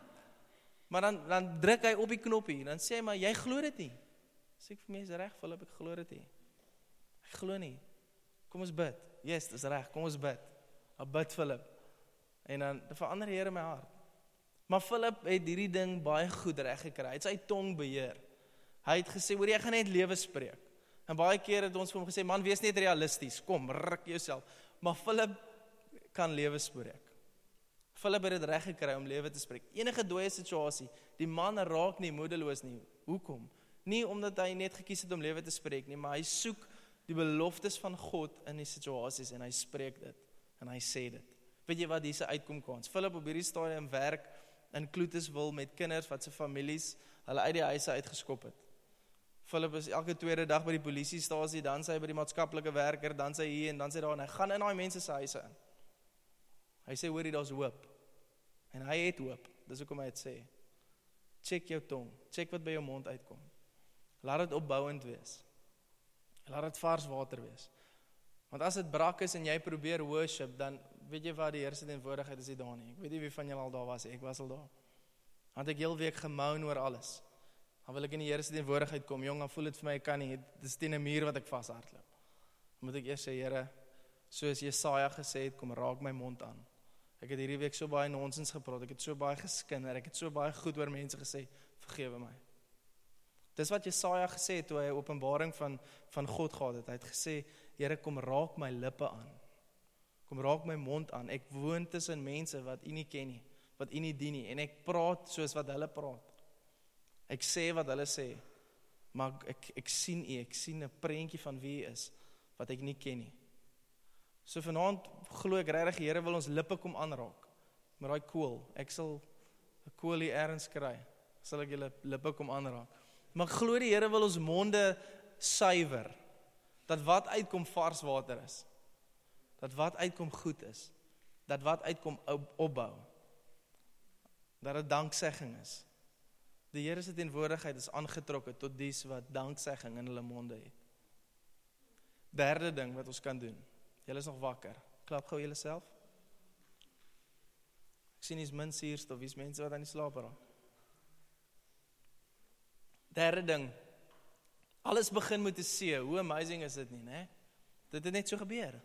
Maar dan, dan druk hy op die knoppie, dan sê hy, maar jy glo dit nie. Sê ek vir my, is reg, Philip, ek glo dit nie. Ek glo nie. Kom ons bid. Yes, dis reg, kom ons bid. Ek bid Philip. En dan verander die Here my hart. Maar Philip het hierdie ding baie goed reg gekry. Hy het sy tong beheer. Hy het gesê, hoor jy, gaan net lewe spreek. En baie keer het ons vir hom gesê, man, wees net realisties. Kom, ruk jouself. Maar Philip kan lewe spreek. Philip het dit reg gekry om lewe te spreek. Enige dooie situasie, die man raak nie moedeloos nie. Hoekom? Nie omdat hy net gekies het om lewe te spreek nie, maar hy soek die beloftes van God in die situasies en hy spreek dit. En hy sê dit. Weet jy wat hier se uitkom kans? Philip op hierdie stadium werk in Kloetiswil met kinders wat se families hulle uit die huise uitgeskop het. Philip is elke tweede dag by die polisiestasie, dan sy by die maatskaplike werker, dan sy hier en dan sy daar, en hy gaan in daai mense se huise in. Hy sê, hoorie, daar's hoop. En hy het hoop, dis hoekom hy het sê. Check jou tong, check wat by jou mond uitkom. Laat dit opbouend wees. Laat dit vars water wees. Want as dit brak is en jy probeer worship, dan weet jy wat, die Here se teenwoordigheid is nie daar nie. Ek weet nie wie van julle al daar was, ek was al daar. Want ek heel week gemoun oor alles. Dan wil ek in die Here se teenwoordigheid kom, jong, dan voel dit vir my, ek kan nie, dit is teen 'n muur wat ek vashardloop. Dan moet ek eers sê, Here, Soos Jesaja gesê het, kom raak my mond aan. Ek het hierdie week so baie nonsens gepraat, ek het so baie geskinder, ek het so baie goed oor mense gesê, vergewe my. Dis wat Jesaja gesê het, toe hy 'n openbaring van, van God gehad het. Hy het gesê, Here, kom raak my lippe aan. Kom raak my mond aan. Ek woon tussen mense wat U nie ken nie, wat U nie dien nie, en ek praat soos wat hulle praat. Ek sê wat hulle sê, maar ek, ek sien U, ek sien 'n prentjie van wie U is, wat ek nie ken nie. So vanaand glo ek regtig die Here wil ons lippe kom aanraak, met daai kool. Ek sal 'n kool hier ergens kry, sal ek julle lippe kom aanraak. Maar ek glo die Here wil ons monde suiwer, dat wat uitkom vars water is, dat wat uitkom goed is, dat wat uitkom opbou, dat dit danksegging is. Die Here se teenwoordigheid is aangetrokke tot dies wat danksegging in hulle monde het. Derde ding wat ons kan doen, julle is nog wakker, klap gou julle self. Ek sien hier's min suurstof, hier's mense wat aan die slaap raak. Derde ding, alles begin met 'n C, hoe amazing is dit nie, né? Dit het net so gebeur.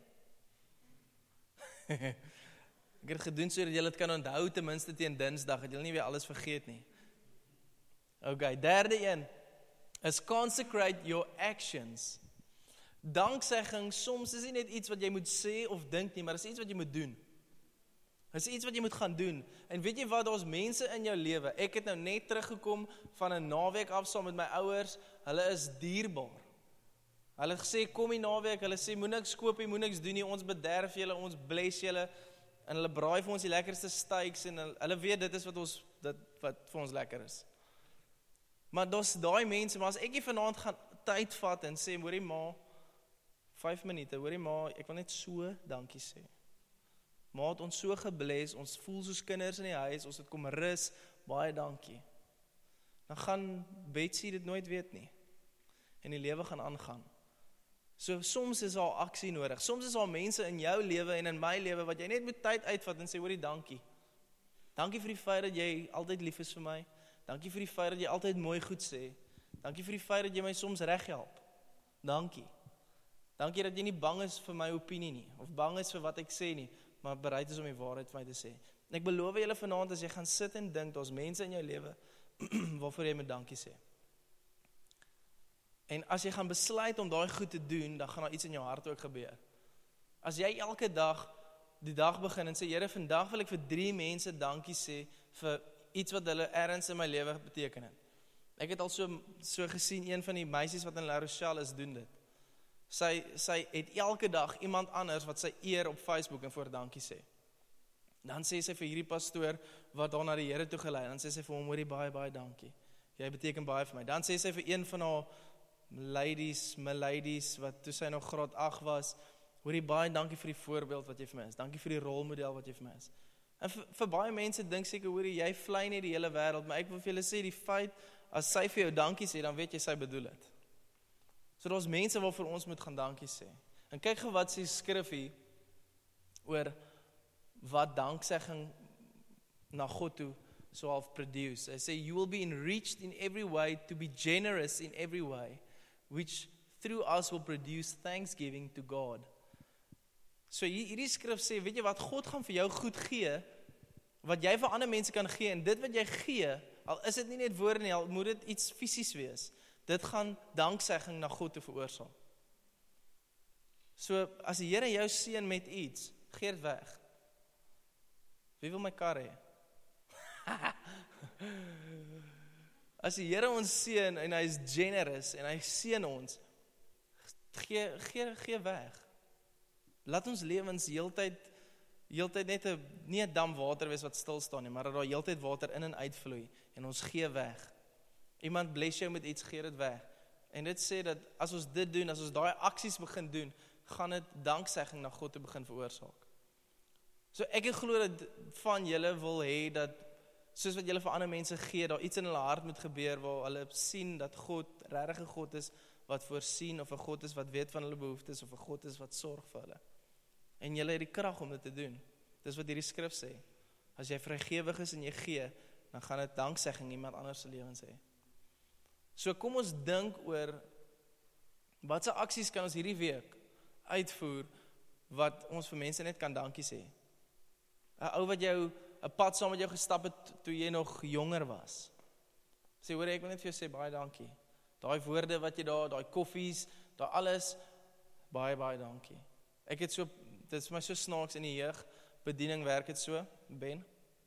Ek het gedoen sodat julle dit kan onthou, ten minste teen Dinsdag, dat julle nie weer alles vergeet nie. Okay, derde een, is consecrate your actions. Danksegging, soms is nie net iets wat jy moet sê of dink nie, maar is iets wat jy moet doen. Is iets wat jy moet gaan doen. En weet jy wat, daar is mense in jou lewe, ek het nou net teruggekom van 'n naweek af saam met my ouers, hulle is dierbaar. Hulle het gesê, kom die naweek, hulle sê, moet niks koop nie, moet niks doen nie, ons bederf julle, ons bless julle, en hulle braai vir ons die lekkerste steaks, en hulle, hulle weet, dit is wat ons, dit, wat vir ons lekker is. Maar daar's daai mense, maar as ek nie vanaand gaan tyd vat en sê, hoorie ma, vyf minute, hoorie ma, ek wil net so dankie sê. Ma het ons so gebless, ons voel soos kinders in die huis, ons het kom rus, baie dankie. Dan gaan Betsy dit nooit weet nie. En die lewe gaan aangaan. So soms is daar aksie nodig. Soms is daar mense in jou lewe en in my lewe wat jy net moet tyd uitvat en sê, hoorie dankie. Dankie vir die feit dat jy altyd lief is vir my. Dankie vir die feit dat jy altyd mooi goed sê. Dankie vir die feit dat jy my soms reg help. Dankie. Dankie dat jy nie bang is vir my opinie nie, of bang is vir wat ek sê nie, maar bereid is om die waarheid vir my te sê. En ek beloof julle vanaand, as jy gaan sit en dink, daar's mense in jou lewe, waarvoor jy moet dankie sê. En as jy gaan besluit om daai goed te doen, dan gaan daar iets in jou hart ook gebeur. As jy elke dag, die dag begin en sê, Here, vandag wil ek vir drie mense dankie sê, vir iets wat hulle ergens in my lewe beteken het. Ek het al so, so gesien, een van die meisies wat in La Rochelle is, doen dit. Sy, sy het elke dag iemand anders wat sy eer op Facebook en voor dankie sê. Dan sê sy vir hierdie pastoor wat haar na die Here toe gelei, dan sê sy vir hom, hoorie, baie, baie dankie. Jy beteken baie vir my. Dan sê sy vir een van haar ladies, my ladies, wat toe sy nog graad agt was, hoorie, baie dankie vir die voorbeeld wat jy vir my is. Dankie vir die rolmodel wat jy vir my is. En vir, vir baie mense dink seker, hoorie, jy vlei net die hele wêreld, maar ek wil vir julle sê, die feit, as sy vir jou dankie sê, dan weet jy sy bedoel het. So daar's mense waarvoor ons moet gaan dankie sê. En kyk gou wat sê skrif hier oor wat danksegging na God toe so half produce. Hy sê, you will be enriched in every way to be generous in every way, which through us will produce thanksgiving to God. So hier, hierdie skrif sê, weet jy wat, God gaan vir jou goed gee, wat jy vir ander mense kan gee, en dit wat jy gee, al is dit nie net woorde nie, al moet dit iets fisies wees, dit gaan danksegging na God te veroorsaak. So, as die Here jou seën met iets, gee dit weg. Wie wil my kar hê? As die Here ons seën, en hy is generous, en hy seën ons, gee, gee, gee weg. Laat ons lewens heeltyd, heeltyd net een, nie 'n dam water wees wat stil staan nie, maar dat daar heeltyd water in en uitvloei, en ons gee weg. Iemand bless jou met iets, gee dit weg. En dit sê dat as ons dit doen, as ons daai aksies begin doen, gaan dit danksegging na God te begin veroorsaak. So ek glo dat van julle wil hê dat, soos wat julle vir ander mense gee, daar iets in hulle hart moet gebeur, waar hulle sien dat God regtig 'n God is wat voorsien, of 'n God is wat weet van hulle behoeftes, of 'n God is wat sorg vir hulle. En julle het die krag om dit te doen. Dis wat hierdie skrif sê. As jy vrygewig is en jy gee, dan gaan dit danksegging iemand anders se lewens hê. So kom ons dink oor, watse aksies kan ons hierdie week uitvoer, wat ons vir mense net kan dankie sê. 'n Ou wat jou 'n pad saam met jou gestap het toe jy nog jonger was. Sê hoor ek wil net vir jou sê baie dankie. Daai woorde wat jy daar, daai koffies, daai alles, baie baie dankie. Ek het so, dit is my so snaaks in die jeug, bediening werk het so, Ben,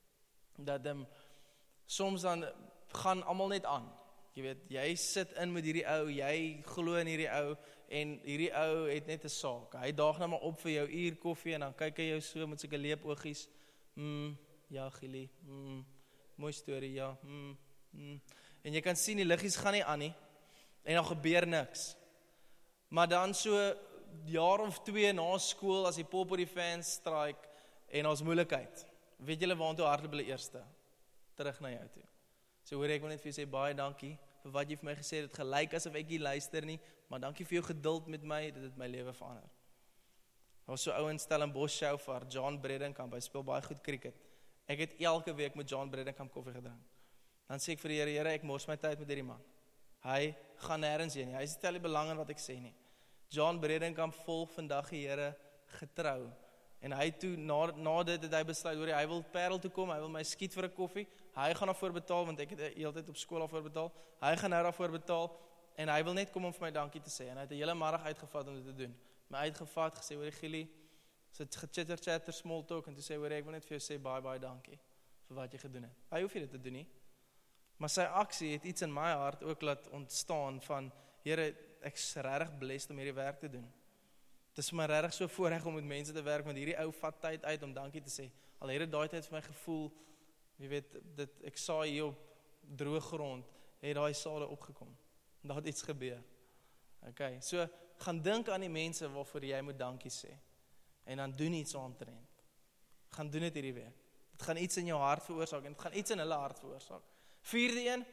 dat um, soms dan gaan almal net aan. Jy weet, jy sit in met hierdie ou, jy glo in hierdie ou, en hierdie ou het net 'n saak. Hy daag nou maar op vir jou uur koffie, en dan kyk hy jou so met sulke leepoogies. Mm, ja, Gilly, mm, mooi storie, ja. Mm, mm. En jy kan sien, die liggies gaan nie aan nie, en dan gebeur niks. Maar dan so jaar of twee na skool, as die pop op die fans strike, en ons moeilikheid. Weet julle waantoe hardloop hulle eerste? Terug na jou toe. So hoor ek wil net vir jou sê, baie dankie vir wat jy vir my gesê het. Het gelyk asof ek nie luister nie, maar dankie vir jou geduld met my, dit het my lewe verander. Daar was so ou in Stellenbosch Shofar, John Bredenkamp, hy speel baie goed cricket. Ek het elke week met John Bredenkamp koffie gedrink. Dan sê ek vir die Here, Here, ek mors my tyd met hierdie man. Hy gaan nêrens heen nie, hy stel nie belang in wat ek sê nie. John Bredenkamp volg vandag die Here getrou. En hy toe, na, na dit het hy besluit, hoor, hy wil Parel toe kom, hy wil my skiet vir 'n koffie, hy gaan daarvoor betaal, want ek het die hele tyd op skool daarvoor betaal, hy gaan nou daarvoor betaal, en hy wil net kom om vir my dankie te sê, en hy het 'n hele middag uitgevat om dit te doen, my uitgevat, gesê, hoor, Gilly, sit gechitter chatter, small talk, en toe sê, hoor, ek wil net vir jou sê, baie, baie dankie, vir wat jy gedoen het. Hy hoef nie dit te doen nie, maar sy aksie het iets in my hart ook laat ontstaan van, Here, ek is regtig blessed om hierdie werk te doen. Dit is my regtig so voorreg om met mense te werk, want hierdie ou vat tyd uit om dankie te sê. Al het dit daai tyd vir my gevoel, jy weet, dit, ek saai hier op droë grond, het daai sade opgekom. Daar het iets gebeur. Okay, so, gaan dink aan die mense waarvoor jy moet dankie sê. En dan doen iets aantrend. Gaan doen dit hierdie week. Dit gaan iets in jou hart veroorsaak, en dit gaan iets in hulle hart veroorsaak. Vierde een,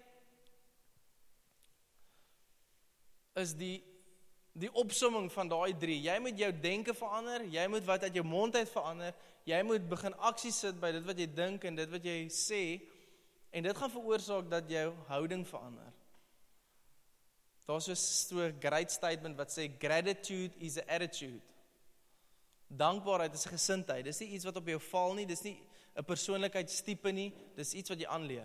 is die die opsomming van daai drie. Jy moet jou denke verander, jy moet wat uit jou mond uit verander, jy moet begin aksie sit by dit wat jy dink en dit wat jy sê, en dit gaan veroorsaak dat jou houding verander. Daar's so 'n great statement wat sê, gratitude is an attitude. Dankbaarheid is 'n gesindheid, dis nie iets wat op jou val nie, dis nie 'n persoonlikheidstipe nie, dis iets wat jy aanleer.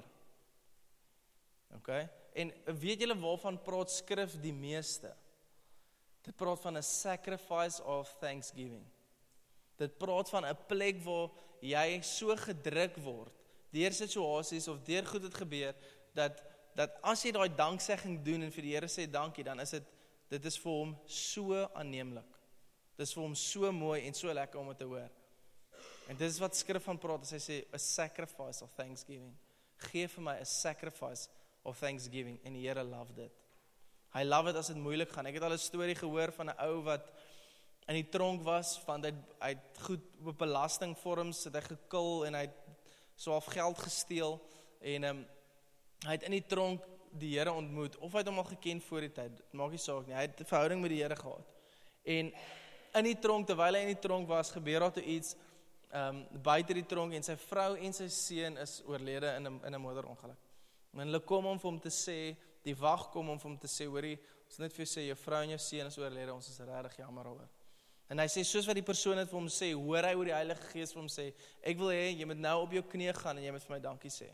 Okay? En weet julle waarvan praat skrif die meeste? Dit praat van 'n sacrifice of thanksgiving. Dit praat van 'n plek waar jy so gedruk word deur situasies of deur goed het gebeur dat dat as jy daai danksegging doen en vir die Here sê dankie, dan is dit dit is vir hom so aanneemlik. Dit is vir hom so mooi en so lekker om dit te hoor. En dit is wat skrif van praat as hy sê 'n sacrifice of thanksgiving. Gee vir my 'n sacrifice of thanksgiving en die Here love dit. Hy love it as dit moeilik gaan. Ek het al 'n storie gehoor van 'n ou wat in die tronk was, van hy hy het goed op belastingvorms, het hy gekil en hy het so half geld gesteel en um, hy het in die tronk die Here ontmoet, of hy het hom al geken voor die tyd, dit maak nie saak nie, hy het 'n verhouding met die Here gehad. En in die tronk, terwyl hy in die tronk was, gebeur daar toe iets um, buite die tronk en sy vrou en sy seun is oorlede in 'n in 'n motorongeluk. En hulle kom om vir hom te sê, die wag kom om vir hom te sê, hoorie, ons net vir jou sê, jou vrou en jou seun is oorlede, ons is regtig jammer daaroor. En hy sê, soos wat die persoon het vir hom sê, hoor hy hoe die Heilige Gees vir hom sê, ek wil hê, jy moet nou op jou knie gaan en jy moet vir my dankie sê.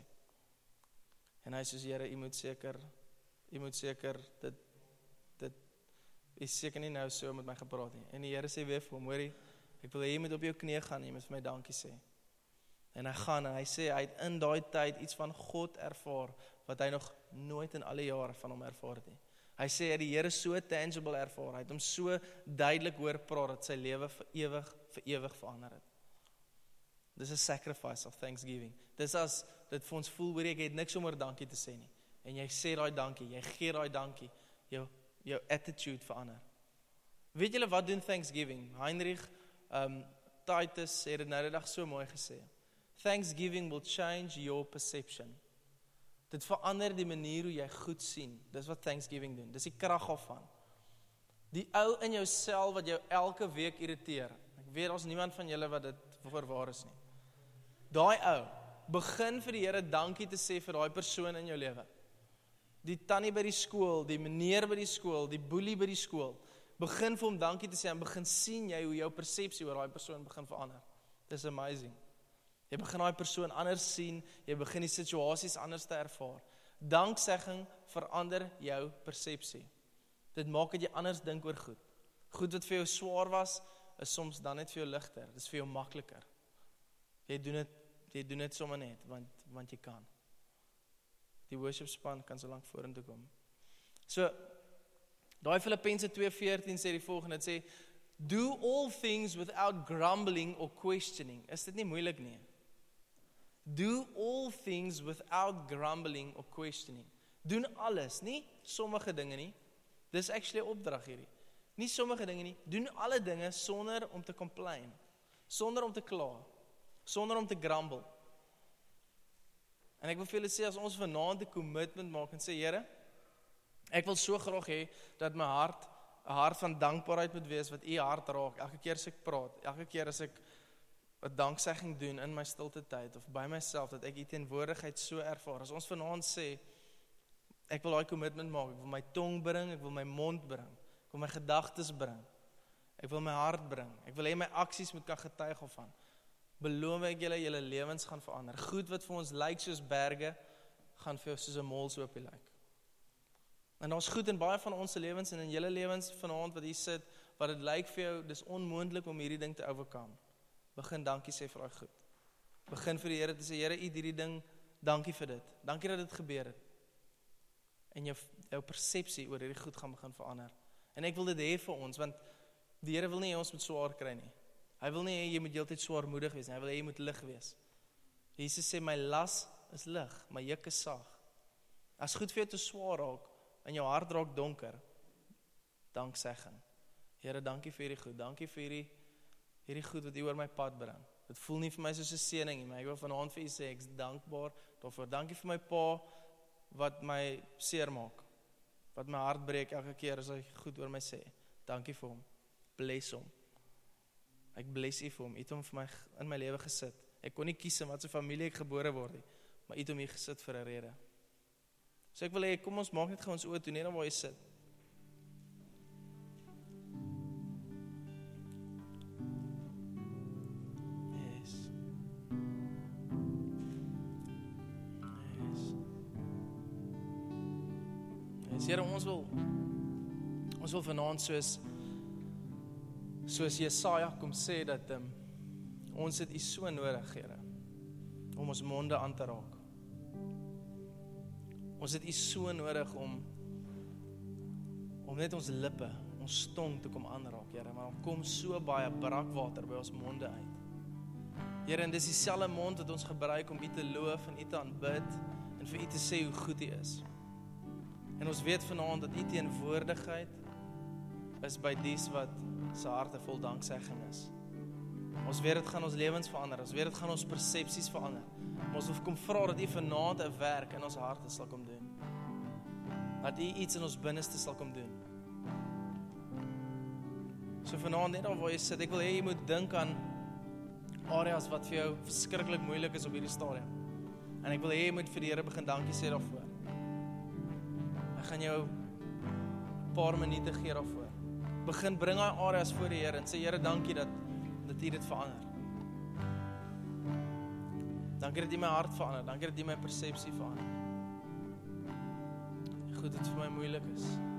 En hy sê, Here, jy moet seker, jy moet seker, dit, dit is seker nie nou so met my gepraat nie. En die Here sê weer vir hom, hoorie, ek wil hê, jy moet op jou knie gaan en jy moet vir my dankie sê. En hy gaan en hy sê, hy het in daai tyd iets van God ervaar, wat hy nog nooit in alle jare van hom ervaar het nie. Hy sê, hy het die Here so tangible ervaar, hy het hom so duidelik hoor praat, dat sy lewe vir ewig, vir ewig verander het. Dis 'n sacrifice of thanksgiving. Dis as dit vir ons voel, hoor ek het niks om oor dankie te sê nie. En jy sê daai dankie, jy gee daai dankie, jou, jou attitude verander. Weet julle wat doen thanksgiving? Heinrich um, Titus het dit nou die dag so mooi gesê. Thanksgiving will change your perception. Dit verander die manier hoe jy goed sien. Dis wat thanksgiving doen. Dis die krag daarvan. Die ou in jouself wat jou elke week irriteer. Ek weet daar's niemand van julle wat dit voorwaar is nie. Daai ou, begin vir die Here dankie te sê vir daai persoon in jou lewe. Die tannie by die skool, die meneer by die skool, die boelie by die skool. Begin vir hom dankie te sê en begin sien jy hoe jou persepsie oor daai persoon begin verander. Dis amazing. Jy begin daai persoon anders sien, jy begin die situasies anders te ervaar. Danksegging verander jou persepsie. Dit maak dat jy anders dink oor goed. Goed wat vir jou swaar was, is soms dan net vir jou ligter. Dis vir jou makliker. Jy doen dit, jy doen dit sommer net, want, want jy kan. Die worship span kan so lank vorentoe kom. So, daai Filippense twee veertien sê die volgende, het sê, do all things without grumbling or questioning. Is dit nie moeilik nie? Do all things without grumbling or questioning. Doen alles, nie sommige dinge nie. Dis actually 'n opdrag hierdie. Nie sommige dinge nie. Doen alle dinge sonder om te complain, sonder om te kla, sonder om te grumble. En ek wil vir julle sê, as ons vanaand 'n commitment maak en sê, Here, ek wil so graag hê dat my hart 'n hart van dankbaarheid moet wees wat U hart raak. Elke keer as ek praat, elke keer as ek 'n danksegging doen in my stilte tyd of by myself, dat ek U teenwoordigheid so ervaar. As ons vanaand sê, ek wil daai commitment maak, ek wil my tong bring, ek wil my mond bring, ek wil my gedagtes bring, ek wil my hart bring, ek wil hê my aksies moet kan getuig daarvan. Beloof ek julle, julle lewens gaan verander. Goed wat vir ons lyk soos berge, gaan vir jou soos 'n molshoopie lyk. En daar's goed in baie van ons lewens en in julle lewens vanaand wat hier sit, wat dit lyk vir jou, dis onmoontlik om hierdie ding te overcome. Begin dankie sê vir daai goed. Begin vir die Here te sê, Here, U het hierdie ding, dankie vir dit. Dankie dat dit gebeur het. En jou, jou persepsie oor hierdie goed gaan begin verander. En ek wil dit hê vir ons, want die Here wil nie hê ons moet swaar kry nie. Hy wil nie hê jy moet heeltyd swaarmoedig wees nie, hy wil hê jy moet lig wees. Jesus sê, my las is lig, my juk is sag. As goed vir jou te swaar raak, en jou hart raak donker, danksegging. Here, dankie vir hierdie goed, dankie vir hierdie, hierdie goed wat U oor my pad bring. Dit voel nie vir my soos 'n seëning nie, maar ek wil vanaand vir U sê, ek is dankbaar daarvoor. Dankie vir my pa, wat my seer maak, wat my hart breek elke keer as hy goed oor my sê. Dankie vir hom, bless hom. Ek bless U vir hom, U het hom vir my in my lewe gesit. Ek kon nie kies in wat se familie ek gebore word nie, maar U het hom hier gesit vir 'n rede. So ek wil hê, kom ons maak net gou ons oë toe, net waar jy sit. Yes. Yes. Yes, Here, ons wil, ons wil vanaand soos, soos Jesaja kom sê, dat um, ons het U so nodig, Here, om ons monde aan te raak. Ons het U so nodig om, om net ons lippe, ons tong te kom aanraak, Here, maar dan kom so baie brakwater by ons monde uit. Here, en dis dieselfde mond wat ons gebruik om U te loof en U te aanbid en vir U te sê hoe goed U is. En ons weet vanaand dat U teenwoordigheid is by dies wat se harte vol danksegging is. Ons weet dit gaan ons lewens verander, ons weet dit gaan ons persepsies verander. Maar ons wil kom vra dat U vanaand 'n werk in ons harte sal kom doen. Dat U iets in ons binneste sal kom doen. So vanaand net daar waar jy sit, ek wil hê jy moet dink aan areas wat vir jou verskriklik moeilik is op hierdie stadium. En ek wil hê jy moet vir die Here begin dankie sê daarvoor. Ek gaan jou 'n paar minute gee daarvoor. Begin bring daai areas voor die Here en sê, Here, dankie dat dat U dit verander. Dankie dat U my hart verander, dankie dat U my persepsie verander. Goed, dit vir my moeilik is.